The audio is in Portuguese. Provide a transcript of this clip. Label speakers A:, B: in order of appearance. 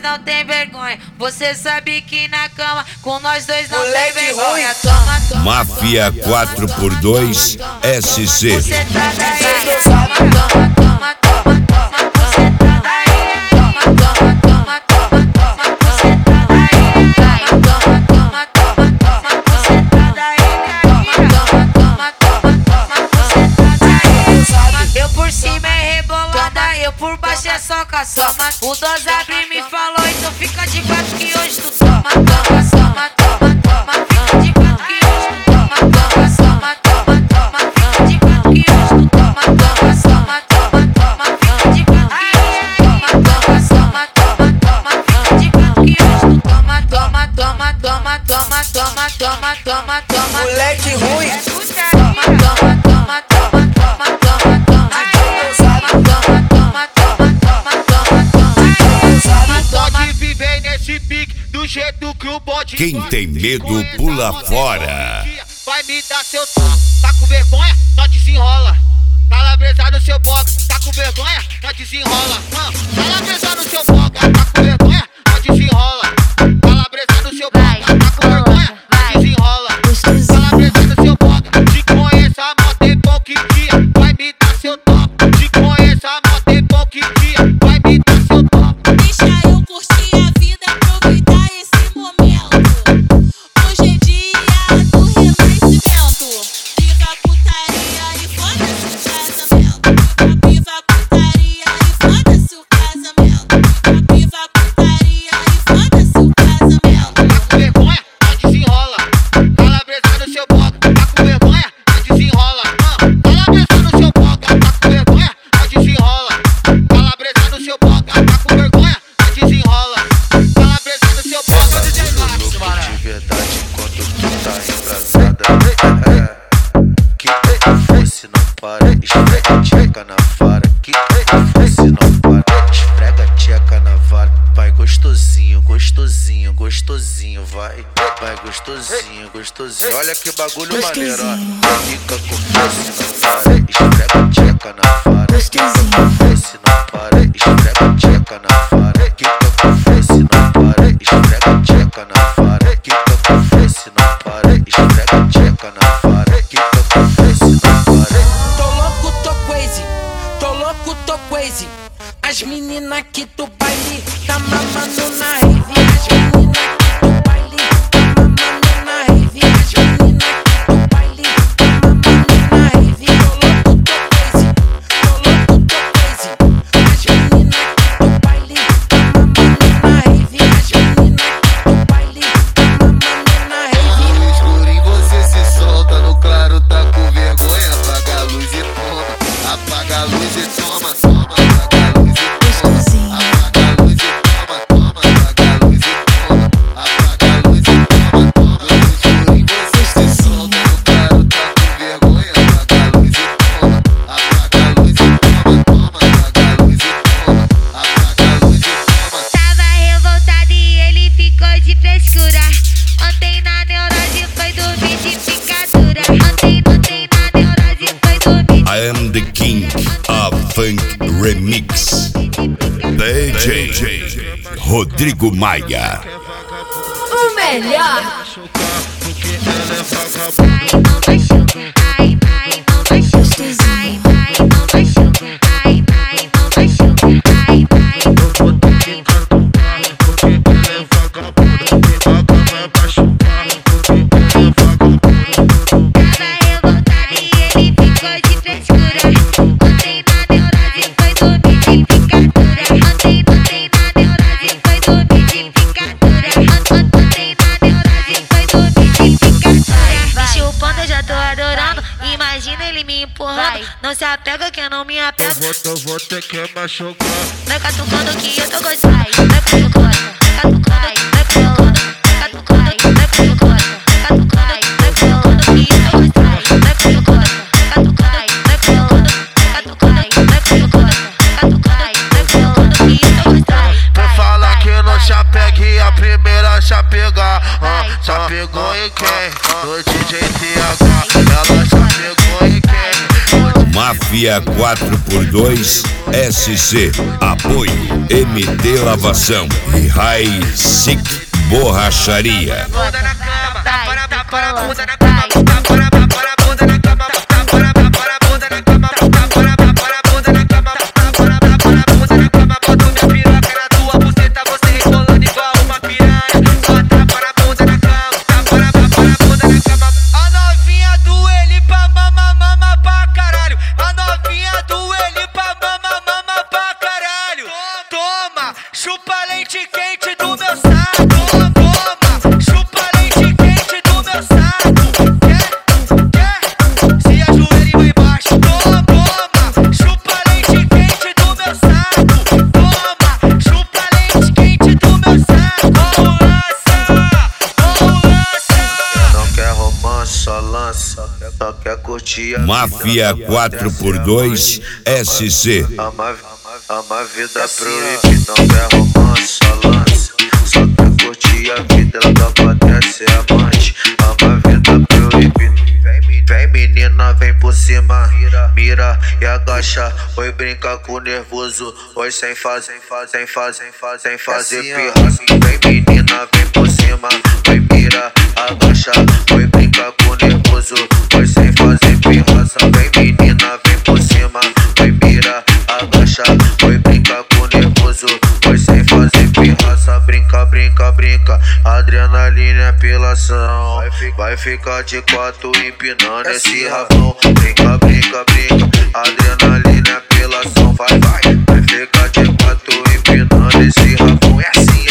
A: não tem vergonha. Você sabe que na cama com nós dois não tem vergonha. Toma, toma.
B: Máfia 4x2 SC.
A: Você tá daí, toma, toma, toma, toma, toma. Você tá daí, toma, toma, toma, toma, toma. Você tá daí, toma, toma, toma, toma. Você tá daí, toma, toma, toma, toma. Você tá daí. Eu por cima é rebolada, eu por baixo é só caçoma. O Dosabri me falou, então fica de quatro que hoje tu toma, toma, toma, toma, toma. Fica de quatro que hoje tu toma, toma, toma, toma, toma. Fica de quatro que hoje tu toma, toma, toma, toma, toma. Fica de quatro que hoje tu toma, toma, toma, toma, toma. Fica de quatro que hoje tu toma, toma, toma, toma, toma, toma, toma, toma, toma.
C: Moleque ruim.
A: Toma, toma, toma, toma, toma, toma, toma.
D: Pode viver nesse pique do jeito que o bode.
B: Quem tem medo pula fora.
D: Vai me dar seu tom. Tá com vergonha? Só desenrola. Calabresa no seu boga. Tá com vergonha? Só desenrola. Calabresa no seu boga. Tá com vergonha? Só desenrola. Calabresa no seu boga. Tá com vergonha? Só desenrola. Calabresa no seu boga. Te conheço há mó tempo que dia. Vai me dar seu tom. Te conheço há mó tempo que dia. Vai me dar seu tom.
E: Deixa eu curtir a vida, aproveitar esse momento. Hoje é dia do renascimento. Viva a putaria e foda-se o casamento. Viva a putaria e foda-se o casamento. Viva a putaria e foda-se o casamento.
D: Tá com vergonha? Só desenrola. Calabresa no seu boga. Tá com vergonha? Só desenrola. Calabresa no seu boga. Tá com vergonha? Só desenrola. Calabresa no seu boga. Tá com vergonha? Só desenrola. Calabresa no seu boga.
F: De verdade, enquanto tu tá embrasada. Que fosse não para, esfrega a tcheca na vara. Que fosse não para, esfrega a tcheca na vara. Vai gostosinho, gostosinho, gostosinho, vai. Vai gostosinho, gostosinho. Olha que bagulho maneiro, ó. Fica com fosse não para, esfrega a tcheca na vara. Fica com fosse não para, esfrega a tcheca na vara. Fica com fosse não para, esfrega a tcheca na vara. Fica com fosse não para, esfrega a tcheca na vara. Fica com fosse não para.
C: Tô louco, tô crazy. Tô louco, tô crazy. As meninas aqui do baile tá mamando na rave. As meninas aqui do baile tá mamando na rave. As meninas aqui do baile tá mamando na rave. Tô louco, tô crazy. Tô louco, tô crazy. As meninas aqui do baile tá mamando na rave. As meninas aqui do baile tá mamando na rave.
F: No escurinho você se solta, no claro tá com vergonha. Apaga a luz e toma, apaga a luz e toma, toma. Apaga a luz e toma, apaga a luz e toma, toma. Apaga a luz e toma, apaga a luz e toma, toma. No escurinho você se solta, no claro tá com vergonha. Apaga a luz e toma, apaga a luz e toma, toma. Apaga a luz e toma, apaga a luz e toma.
A: Tava revoltado e ele ficou de frescura. Ontem na neurose foi dormir de picadura. Ontem na neurose foi dormir.
B: I am the king of funk remix. DJ Rodrigo Maia.
E: O melhor.
A: Ai, não machuca. Ai, não machuca. Ai, não machuca. Ai, não machuca. Ai, tava revoltado e ele ficou de frescura. Ontem na neurose foi dormir de picadura. Ontem na neurose foi dormir de picadura. Ontem na neurose foi dormir de picadura. Me chupando eu já tô adorando. Imagina ele me empurrando. Não se apega que eu não me apego.
F: Eu vou ter que machucar.
A: Vai catucando que eu tô gostando. Vai catucando, catucando, vai catucando, catucando, vai catucando, catucando, vai catucando que eu tô gostando. Vai catucando, catucando, vai catucando, catucando, vai catucando, catucando, vai catucando que eu tô gostando.
F: Pra falar que não chapegue a primeira chapegar. Chapegou em quem? No DJ TH. Ela chapegou em quem?
B: Máfia Máfia 4x2 SC. Apoio MT Lavação e High Sick Borracharia.
D: Bunda na cama, para a bunda na
A: Vai,
D: cama, para a bunda na cama, para a bunda na cama, para a bunda na cama, para a bunda na cama, boto minha piroca na tua buceta, você rebolando igual uma piranha. Bota para a bunda na cama, para a bunda na cama. A novinha do ele pra mama pra caralho. A novinha do ele pra mama pra caralho. Toma, chupa leite quente do meu saco. Toma, chupa leite quente do meu saco. Quer? Se ajoelha e vai embaixo. Toma, chupa leite quente do meu saco. Toma, chupa leite quente do meu saco. Não quer romance, só lança. Só quer curtir a
B: Máfia 4x2 SC.
F: Ama a vida proibida, não quer romance, só lança. Só quer curtir a vida, ela só pode ser amante. Ama a vida proibida. Vem menina, vem por cima, mira e agacha. Oi, brinca com nervoso, oi sem fazer pirraça. Vem menina, vem por cima, oi mira, agacha. Oi, brinca com nervoso, oi sem fazer pirraça. Vem menina, vem por cima, oi mira, agacha. Oi, brinca com nervoso, oi sem fazer pirraça. Brinca, adrenalina é apelação. Vai ficar de quatro empinando esse rabão. Brinca, adrenalina é apelação. Vai ficar de quatro empinando esse rabão. É assim.